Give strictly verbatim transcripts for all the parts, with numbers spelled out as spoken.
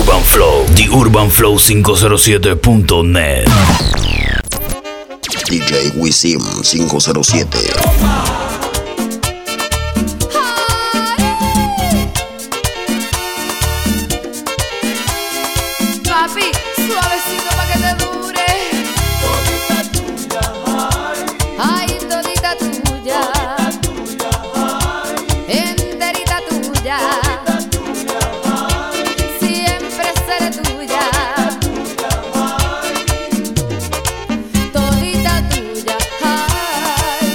Urban Flow, The Urban Flow quinientos siete punto net. D J Wisim quinientos siete. Papi, suavecito pa' que te dure. Todita tuya, ay, Ay, todita tuya, todita tuya, ay, enterita tuya, todita tuya, ay, siempre seré tuya. tuya, ay. Todita tuya, ay.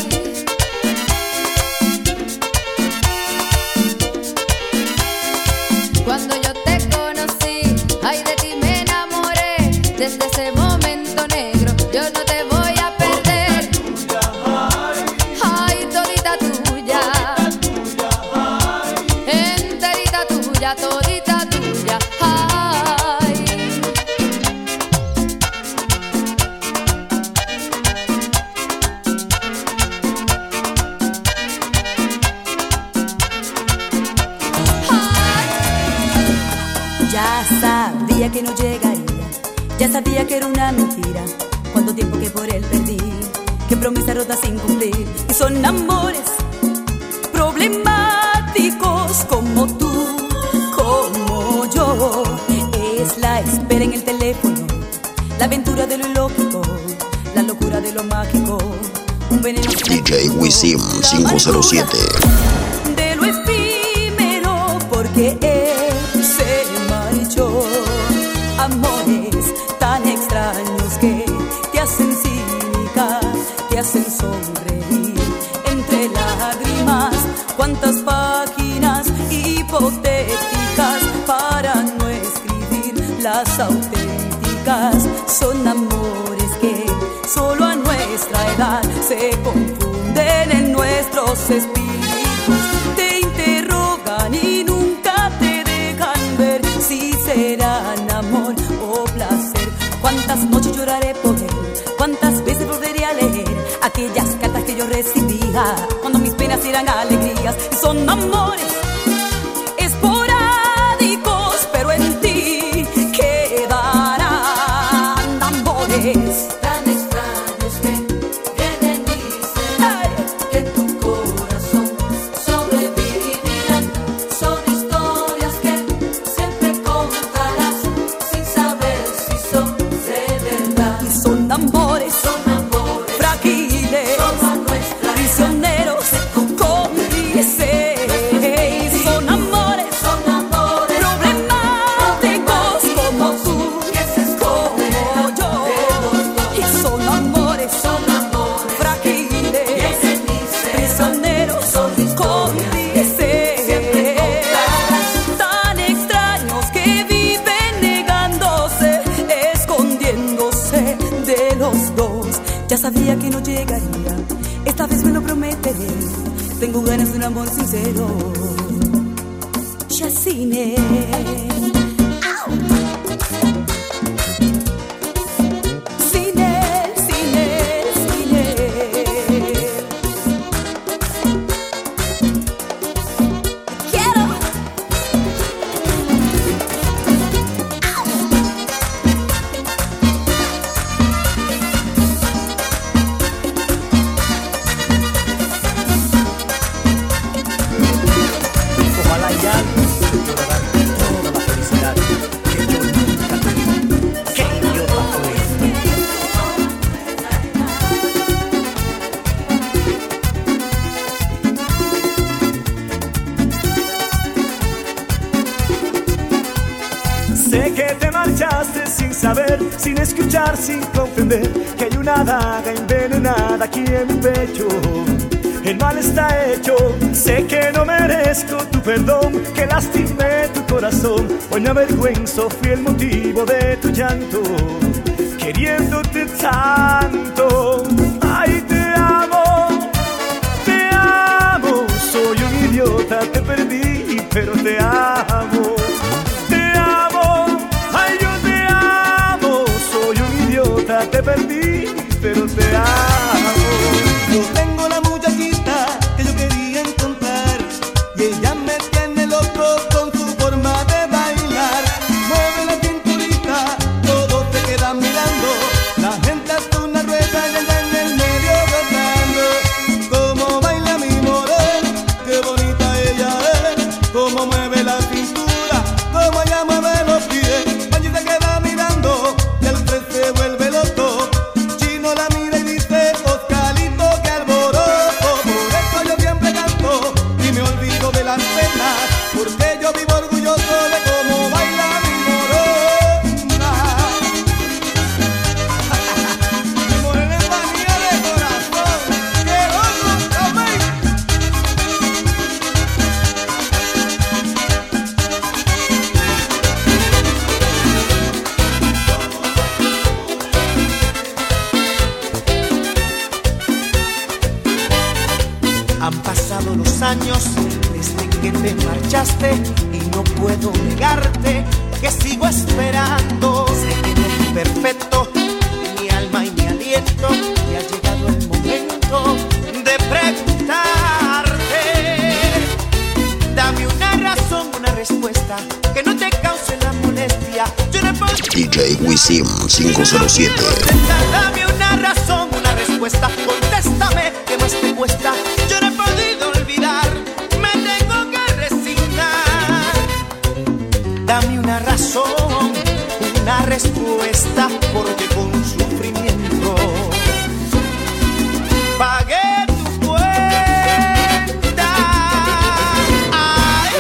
Cuando yo te conocí, ay, de ti me enamoré. Desde ese momento negro, yo no te voy a perder. Ay, todita tuya, enterita tuya, todita tuya, ay. Ya sabía que no llegaría, ya sabía que era una mentira. Cuánto tiempo que por él perdí, que promesas rotas sin cumplir. Y son amores problemáticos como tú, como yo. Es la espera en el teléfono, la aventura de lo ilógico, la locura de lo mágico. Un veneno D J Wisim quinientos siete. de lo efímero, porque él se marchó. Amores tan extraños que te hacen cínica, te hacen sonreír entre lágrimas. Cuántas páginas hipotéticas para no escribir las auténticas. Son amores que solo a nuestra edad se confunden en nuestros espíritus. Te interrogan y nunca te dejan ver si serán amor o placer. Cuántas noches lloraré por él, cuántas veces volveré a leer aquellas cartas que yo recibía cuando mis penas eran alegrías. Y son amores esporádicos, pero en ti quedarán amores Tan extraños que vienen y se van, que en tu corazón sobrevivirán. Son historias que siempre contarás sin saber si son de verdad. y son amores Son amores, frágiles, son a nuestra prisioneros cómplices. Son amores son amores problemáticos como tú, que se esconden como yo. Y son amores son amores frágiles, prisioneros cómplices. Tan extraños que viven negándose, escondiéndose de los dos. Ya sabía que no llegaría, esta vez me lo prometeré. Tengo ganas de un amor sincero. Yacine. Cine, cine, cine. Quiero. Ojalá y algo llorarán toda la felicidad que yo nunca tuve. ¡Qué idiota fui! Sé que te marchaste sin saber, sin escuchar, sin comprender que hay una daga envenenada aquí en mi pecho. El mal está hecho, sé que no merezco tu perdón, que lastimé tu corazón. Hoy me avergüenzo, fui el motivo de tu llanto, queriéndote tanto. Ay, te amo, te amo, soy un idiota, te perdí, pero te amo. Te perdí, pero te amo. Yo tengo la muchachita que yo quería encontrar y ella me tiene loco con su forma de bailar. Mueve años desde que te marchaste y no puedo negarte que sigo esperando. Sé que no es perfecto mi alma y mi aliento y ha llegado el momento de preguntarte. Dame una razón, una respuesta que no te cause la molestia. Yo no puedo D J Wisim cinco cero siete. Dame una razón, una respuesta. Contéstame, ¿qué más te cuesta? Yo no he podido olvidar, me tengo que resignar. Dame una razón, una respuesta, porque con sufrimiento pagué tu cuenta. Ay.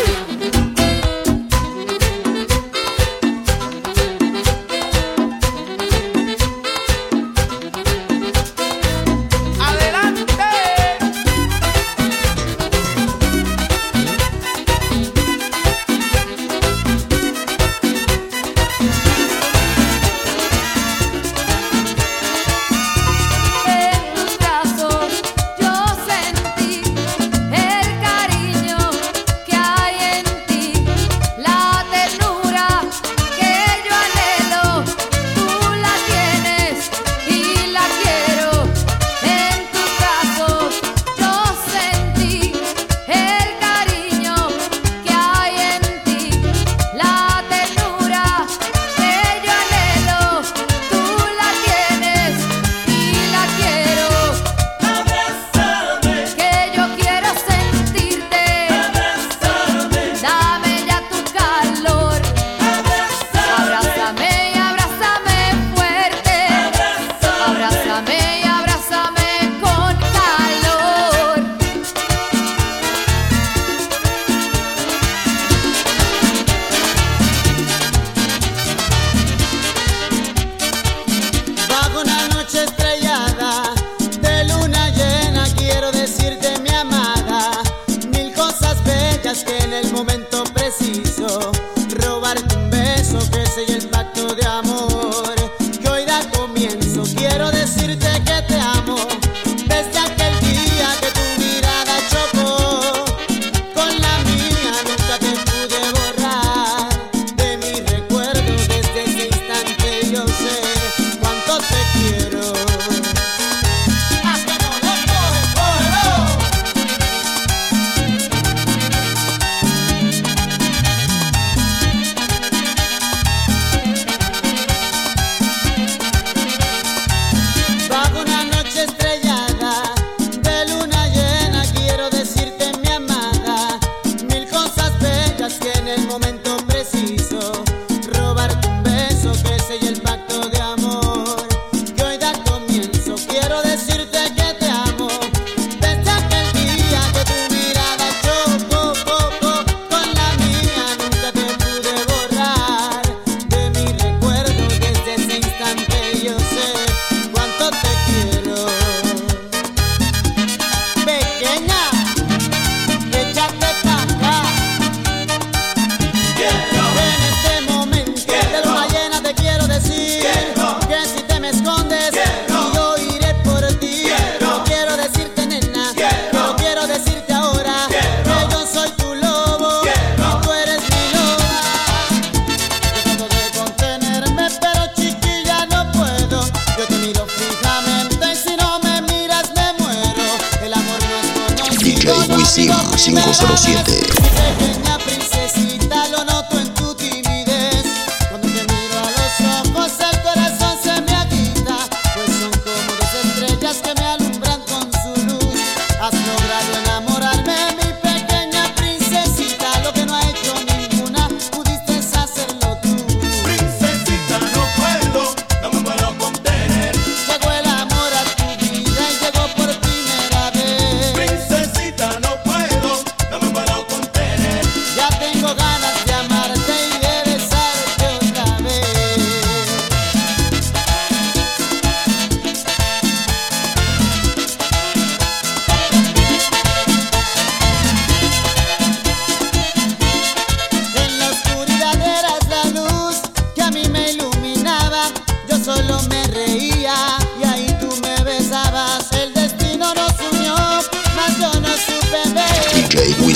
Wisim cinco cero siete. Pequeña princesita, lo noto en tu timidez. Cuando te miro a los ojos, el corazón se me agita, pues son como dos estrellas que me alumbran con su luz. Has logrado enamorarme, mi pequeña princesita, lo que no ha hecho ninguna, pudiste hacerlo tú. Princesita, no puedo, no me puedo contener. Llegó el amor a tu vida y llegó por primera vez. Princesita, no puedo, no me puedo contener.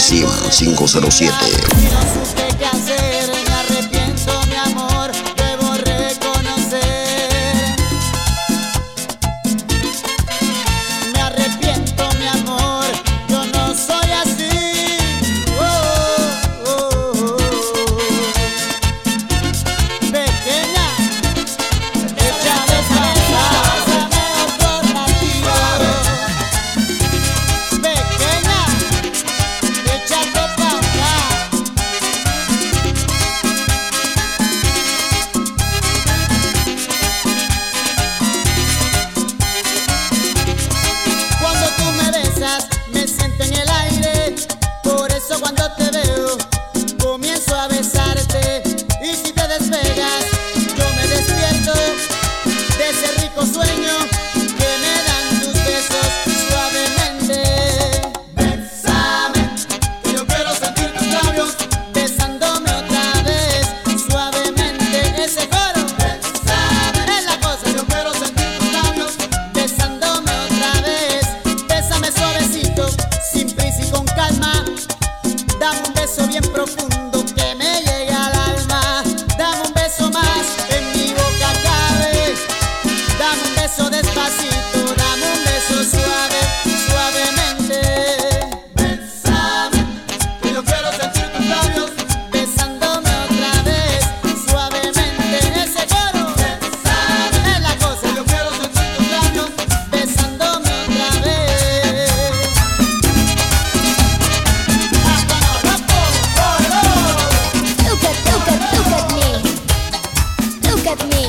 Wisim cinco cero siete. Y no supe qué hacer, me arrepiento, mi amor, debo reconocer. Me arrepiento, mi amor, yo no soy así. Oh, oh, oh, oh. Pequeña, échame pásame otro ratito. Pequeña, échate pa' acá. Cuando tú me besas, me siento en el aire. Por eso cuando te veo, comienzo a besarte. Y si te despegas, yo me despierto de ese rico sueño que me dan tus besos suavemente. Bésame, que yo quiero sentir tus labios besándome otra vez suavemente. Ese coro, bésame, es la cosa. Yo quiero sentir tus labios besándome otra vez. Bésame suavecito, sin prisa y con calma. Dame un beso bien profundo que me llega al alma. Dame un beso más, en mi boca cabe. Dame un beso despacito, dame un beso suave, suavemente. Bésame, que yo quiero sentir tus labios besándome otra vez, suavemente. Ese coro, bésame, es la cosa. Yo quiero sentir tus labios besándome otra vez. Hasta no rompo, Look at, look at, look at me. Look at me.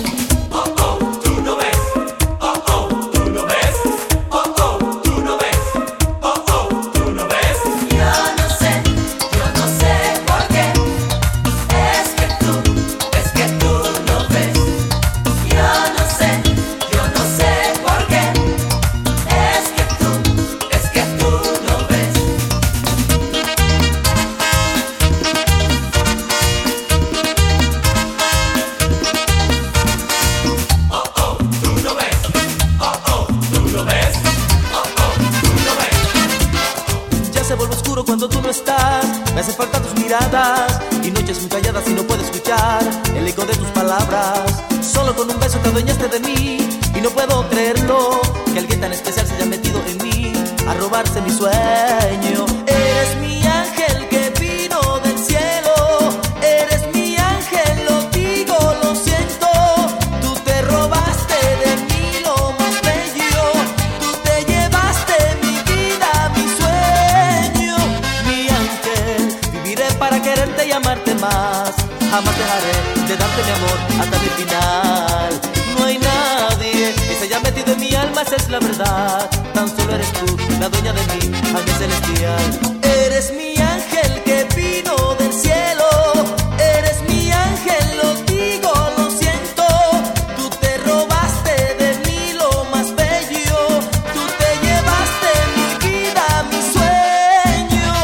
Yo no sé, yo no sé por qué. Es que tú, es que tú no ves. Yo no sé, yo no sé por qué. Es que tú, es que tú no ves. Ya se vuelve oscuro cuando tú no estás. Me hacen falta tus miradas y noches muy calladas y no puedo escuchar el eco de tus palabras. Solo con un beso te adueñaste de mí y no puedo creerlo, que alguien tan especial se haya metido en mí a robarse mi sueño. Eres mi ángel que vino del cielo. Eres mi ángel, lo digo, lo siento. Tú te robaste de mí lo más bello. Tú te llevaste mi vida, mi sueño. Mi ángel, viviré para quererte y amarte más. Jamás dejaré de darte mi amor hasta mi final. No hay nadie que se haya metido en mi alma, esa es la verdad. Tan solo eres tú, la dueña de mí, ángel celestial. Eres mi ángel que vino del cielo. Eres mi ángel, lo digo, lo siento. Tú te robaste de mí lo más bello. Tú te llevaste mi vida, mi sueño.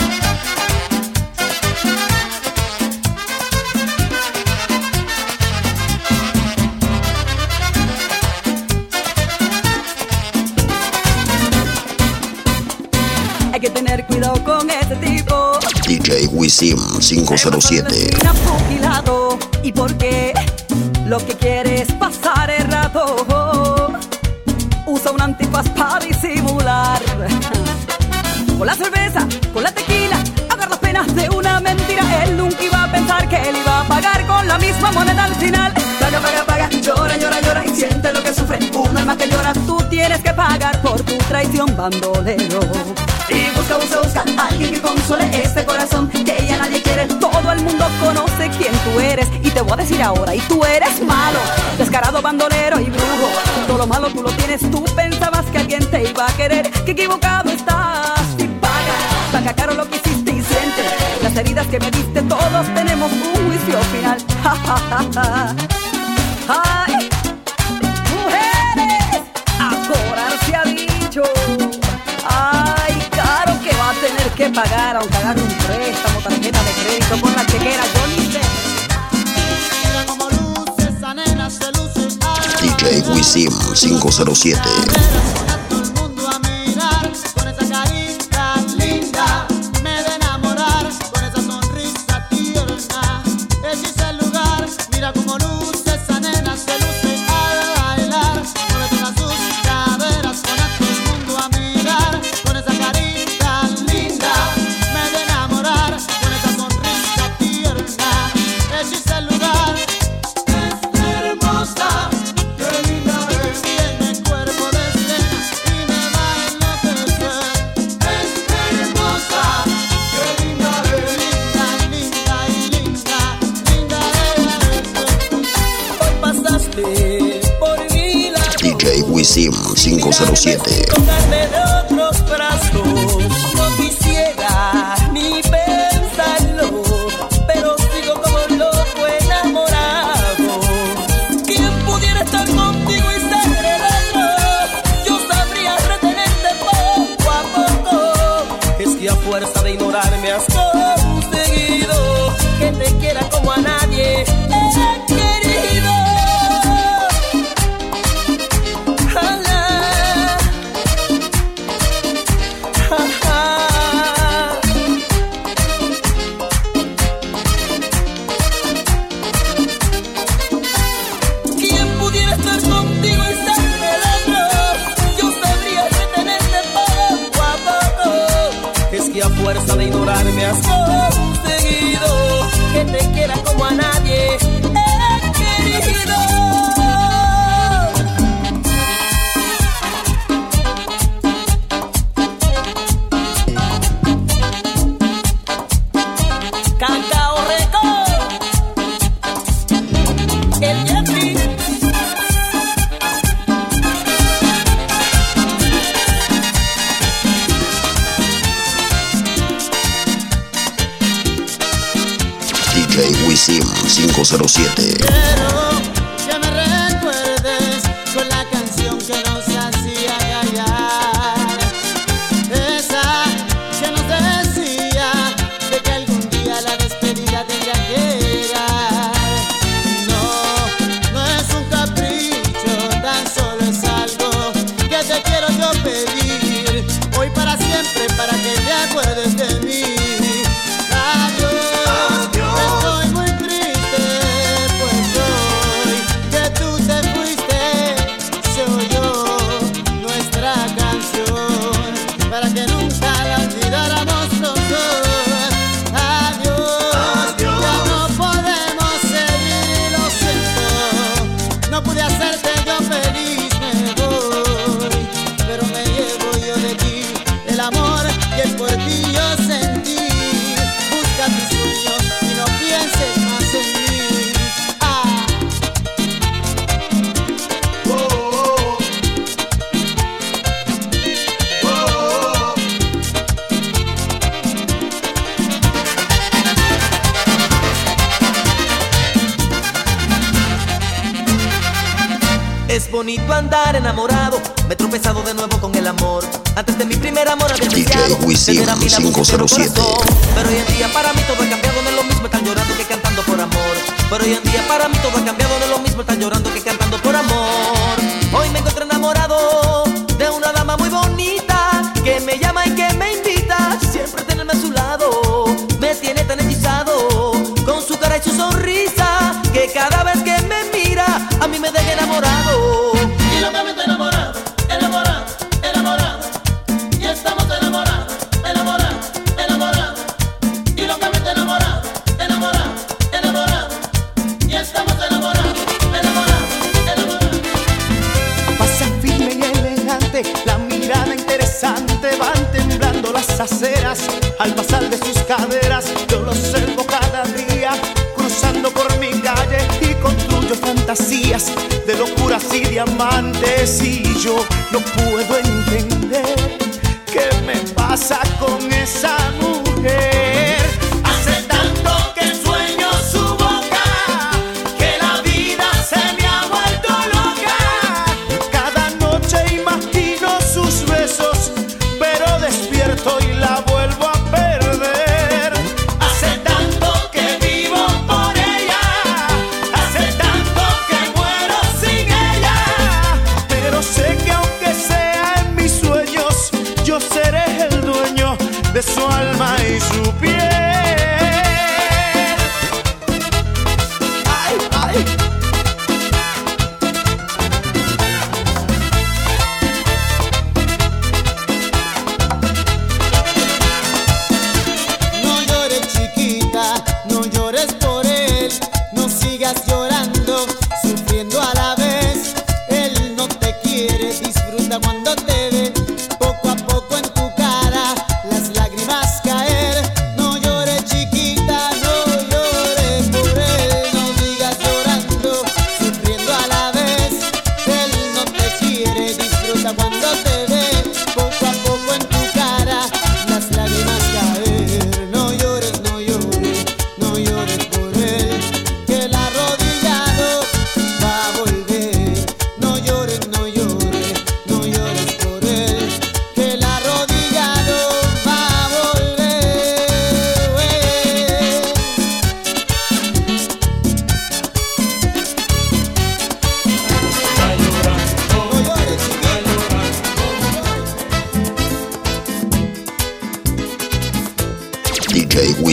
Hay que tener cuidado con ese tipo. D J Wisim cinco cero siete. Termina fusilado. ¿Y por qué? Lo que quiere es pasar el rato. Usa un antifaz para disimular. Con la cerveza, con la tequila, ahogar las penas de una mentira. Él nunca iba a pensar que él iba a pagar con la misma moneda al final. Paga, paga, paga, llora, llora, llora y siente lo que sufre. Un alma que llora, tú tienes que pagar por tu traición, bandolero. Y busca, busca, busca a alguien que console este corazón que ya nadie quiere. Todo el mundo conoce quién tú eres. Y te voy a decir ahora, y tú eres malo, descarado, bandolero y brujo. Todo lo malo tú lo tienes, tú pensabas que alguien te iba a querer. Que equivocado estás y paga, paga caro lo que hiciste y siente. Las heridas que me diste, todos tenemos un juicio final. Ja, ja, ja, ja. Ay, mujeres, a cobrar se ha dicho. Ay, caro que va a tener que pagar, aunque agarre un préstamo, tarjeta de crédito con la chequera, yo ni sé. Mira como luce esa nena, se luce. D J Wisim cinco cero siete. A todo el mundo a mirar con esa carita linda. Me ven Wisin cinco cero siete. Tocarme de otros brazos, no quisiera ni pensarlo, pero sigo como loco enamorado. ¿Quién pudiera estar contigo y ser el otro? Yo sabría retenerte poco a poco. Es que a fuerza de ignorarme has conseguido que te quiera como a nadie he querido. ¿Quién pudiera estar contigo y ser el otro? Yo sabría retenerte poco a poco. Es que a fuerza de ignorarme has conseguido que te quiera como a nadie he querido. Cacao Record, el Jeffrey. D J Wisin cinco cero siete. Quiero que me recuerdes con la canción que nos hacía callar, esa que nos decía de que algún día la despedida tendría que llegar. No, no es un capricho, tan solo es algo que te quiero yo pedir, hoy para siempre, para que te acuerdes de mí. Estoy muy triste, pues hoy que tú te fuiste, se oyó nuestra canción para que nunca la olvidáramos los dos. Adiós, ya no podemos seguir y lo siento, no pude hacerte yo feliz, me voy, pero me llevo yo de ti el amor que por ti yo sentí. Busca tus sueños y no pienses más en mí. Ah. Oh, oh, oh, oh. Es bonito andar enamorado, me he tropezado de nuevo con el amor. Antes de mi primer amor había D J deseado Wisin tener a mí la cinco música en cero el siete. corazón. Pero hoy en día para mí todo ha cambiado, no es lo mismo estar llorando que cantando por amor. Pero hoy en día para mí todo ha cambiado, no es lo mismo estar llorando que cantando por amor. Hoy me encuentro enamorado de una dama muy bonita que me llama y que me invita siempre a tenerme a su lado. Me tiene tan hechizado con su cara y su sonrisa que cada vez que me mira a mí me deja enamorado. Y locamente enamorado, enamorado, enamorado. Y estamos enamorados, enamorados, enamorados. Y locamente enamorado, enamorado, enamorado. Y estamos enamorados, enamorados, enamorados. Pasa firme y elegante, la mirada interesante, van temblando las aceras al pasar de sus caderas. Yo lo observo cada día, cruzando por mi calle y construyo fantasías de locuras y diamantes. Y yo no puedo entender qué me pasa con esa mujer. Hace tanto que sueño su boca, que la vida se me ha vuelto loca. Cada noche imagino sus besos, pero despierto y la vuelvo a perder. Hace tanto que vivo por ella, hace tanto que muero sin ella. Pero sé que aunque sea en mis sueños, yo seré el dueño de su alma y su piel. Ay, ay. No llores, chiquita, no llores por él. No sigas llorando, sufriendo a la vez. Él no te quiere, disfruta cuando te ve. Poco a poco en tu cara las lágrimas caer. No llores, chiquita, no llores por él. No sigas llorando, sufriendo a la vez. Él no te quiere,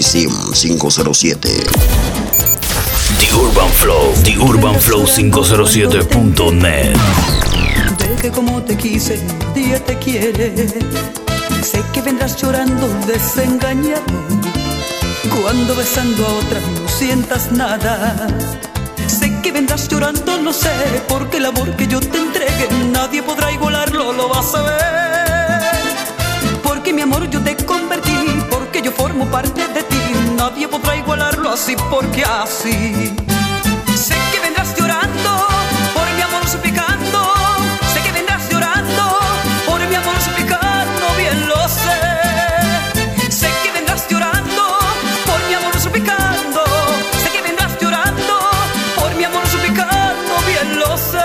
Wisim cinco cero siete. The Urban Flow, The Urban Flow cinco cero siete punto net. De que como te quise, nadie te quiere. Sé que vendrás llorando desengañado cuando besando a otra no sientas nada. Sé que vendrás llorando, no sé, porque el amor que yo te entregue nadie podrá igualarlo, lo vas a ver. Porque mi amor yo te convertí, porque yo formo parte de ti, nadie podrá igualarlo así, porque así. Sé que vendrás llorando por mi amor suplicando. Sé que vendrás llorando por mi amor suplicando, bien lo sé. Sé que vendrás llorando por mi amor suplicando. Sé que vendrás llorando por mi amor suplicando, bien lo sé.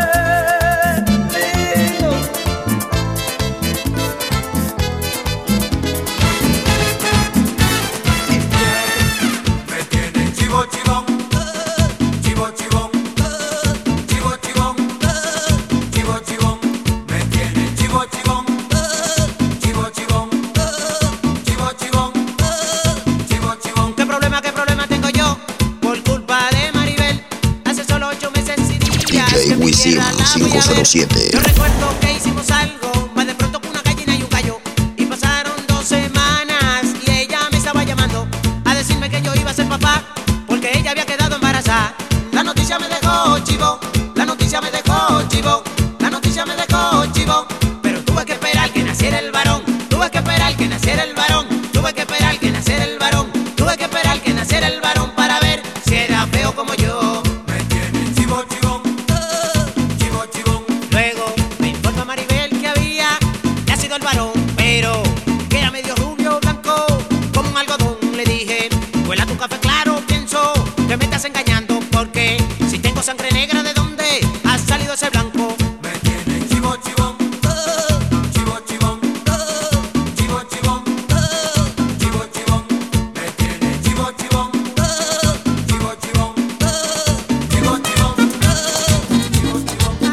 Me tienen chivo chivón, chivo chivón, chivo chivón, chivo chivón. Me tienen chivo chivón, chivo chivón, chivo chivón, chivo chivón. ¿Qué problema, qué problema tengo yo? Por culpa de Maribel. Hace solo ocho meses y días D J que mi Wisim tierra la voy a cinco cero ver. siete. Yo recuerdo que hicimos algo, más de pronto con una gallina y un gallo. Y pasaron dos semanas y ella me estaba llamando a decirme que yo iba a ser papá, porque ella había quedado embarazada. La noticia me dejó chivo, la noticia me dejó chivo, la noticia me dejó chivo. Pero tuve que esperar que naciera el varón, tuve que esperar que naciera el varón, tuve que esperar que naciera el varón, tuve que esperar que naciera el varón para ver si era feo como yo. Me tienen chivo chivón, chivo chivón. Luego me informa Maribel que había nacido el varón, pero que era medio rubio, blanco, como un algodón. Le dije, huela tu café claro, pienso que me estás engañando, porque si tengo sangre negra, ¿de dónde ha salido ese blanco? Me tienen chivo chivón, chivo chivón, chivo chivón, chivo chivón. Me tienen chivo chivón, chivo chivón, chivo chivón, chivo chivón.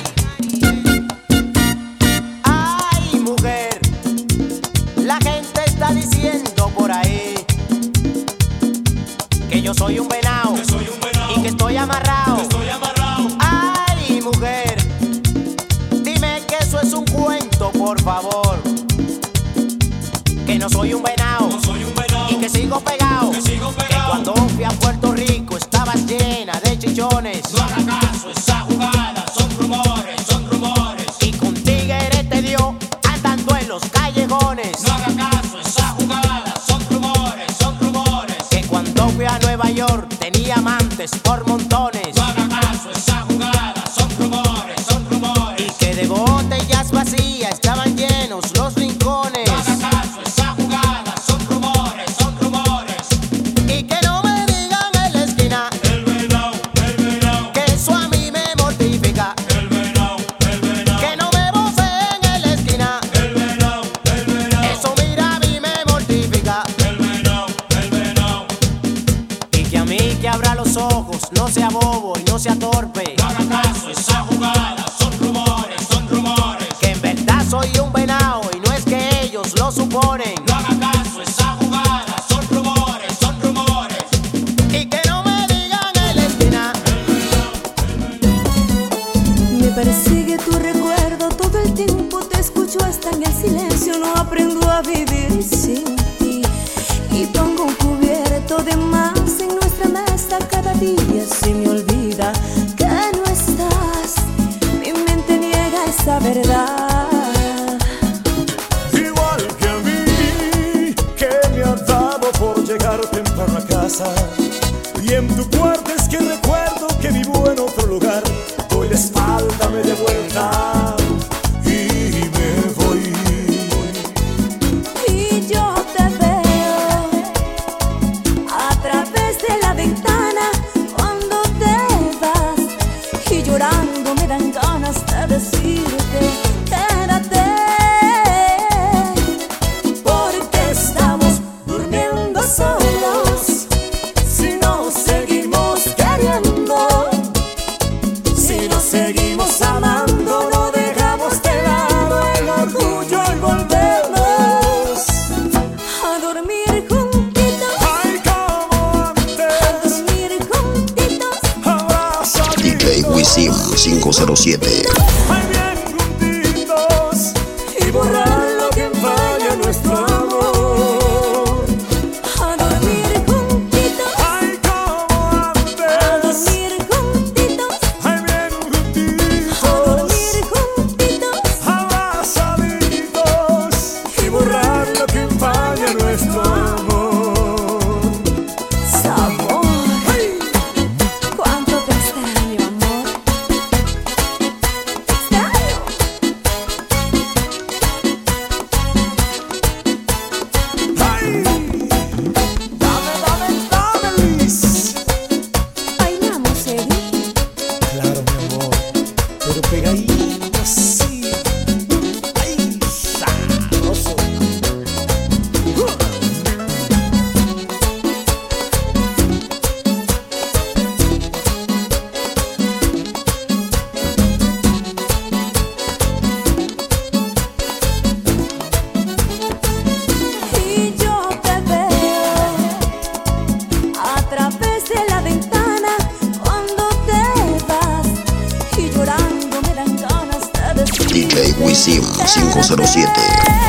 Ay, mujer, la gente está diciendo por ahí que yo soy un venado, Que soy un venado, y que estoy amarrado. estoy amarrado. Ay, mujer, dime que eso es un cuento, por favor. Que no soy un venado, No soy un venado, y que sigo pegado. que sigo Que pegado. cuando fui a Puerto Rico estabas llena de chichones. No haga caso, esa jugada son rumores, son rumores. Y con tigre te dio andando en los callejones. No haga caso, esa jugada son rumores, son rumores. Que cuando fui a Nueva York tenía amantes por montones. No haga caso, esa jugada son rumores, son rumores. Y que de botellas vacías estaban llenos los rincones. No haga caso, esa jugada son rumores, son rumores. Y que no me digan en la esquina El venado, el venado, que eso a mí me mortifica. el venado, el venado, Que no me voceen en la esquina, el venado, el venado, eso mira a mí me mortifica. el venado, el venado. Y que a mí que abra los ojos, no sea bobo y no sea torpe. No haga caso, esa jugada son rumores, son rumores. Que en verdad soy un venado y no es que ellos lo suponen. No haga caso, esa jugada son rumores, son rumores. Y que no me digan en la esquina Me persigue tu recuerdo todo el tiempo, te escucho hasta en el silencio, no aprendo a vivir sin ti. Y pongo un cubierto de más en nuestra mesa, cada día se me olvida que no estás. Mi mente niega esa verdad. Igual que a mí, que me ha dado por llegar temprano a casa. Y en tu cuarto es que recuerdo que vivo en otro lugar. Doy la espalda media vuelta y me voy. Y yo te veo a través de la ventana cuando te vas, y llorando me dan ganas de decirte quédate, porque estamos durmiendo solos si nos seguimos queriendo, si nos seguimos amando. Wisim cinco cero siete. Ay, bien juntitos y borrar lo que empaña nuestro amor. A dormir juntitos, Ay, como a antes. dormir juntitos, Ay, bien a juntitos, dormir juntitos. abrazaditos y borrar lo que empaña nuestro amor. Sabor, cuánto te extraño, amor. Te extraño. Ay, dame, dame, dame, Liz. Bailamos, Eddie. Claro, mi amor, pero pegadito así. Ay, sabroso. Y yo te veo a través de la ventana cuando te vas y llorando me dan ganas de decir D J Wisim cinco cero siete.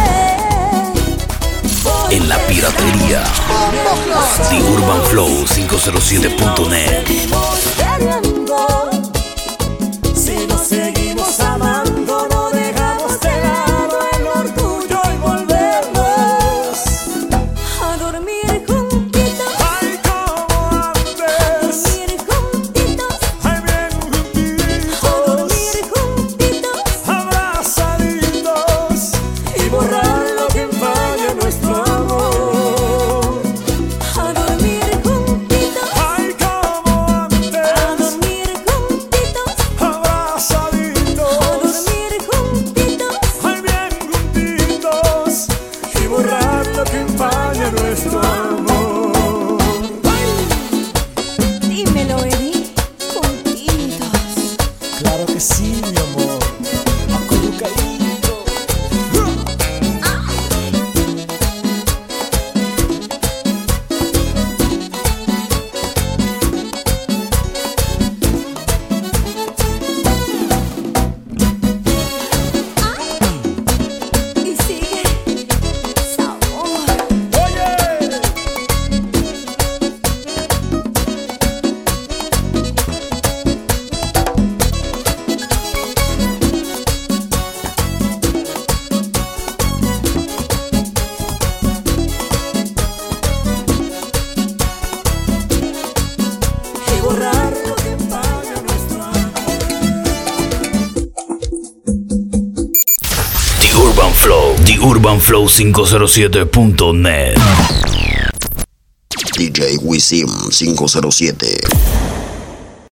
En la piratería, The Urban Flow cinco cero siete punto net. Si nos seguimos amando, no dejamos de lado el orgullo y volvemos. A dormir juntitos, Ay, como a antes. dormir juntitos, Ay, bien a dormir juntitos, juntitos. abrazaditos y borrar lo que empaña nuestro amor. A dormir juntitos, Ay, como a antes. dormir juntitos, Abrazaditos, a dormir juntitos. ay, bien juntitos y borrar lo que empaña nuestro amor. Dímelo, Eddie, juntitos. Claro que sí, mi amor, acurrucadito. Y sigue sabor. Oye, y borrar lo que empaña nuestro amor. The Urban Flow, The Urban Flow cinco cero siete punto net. D J Wisim cinco cero siete.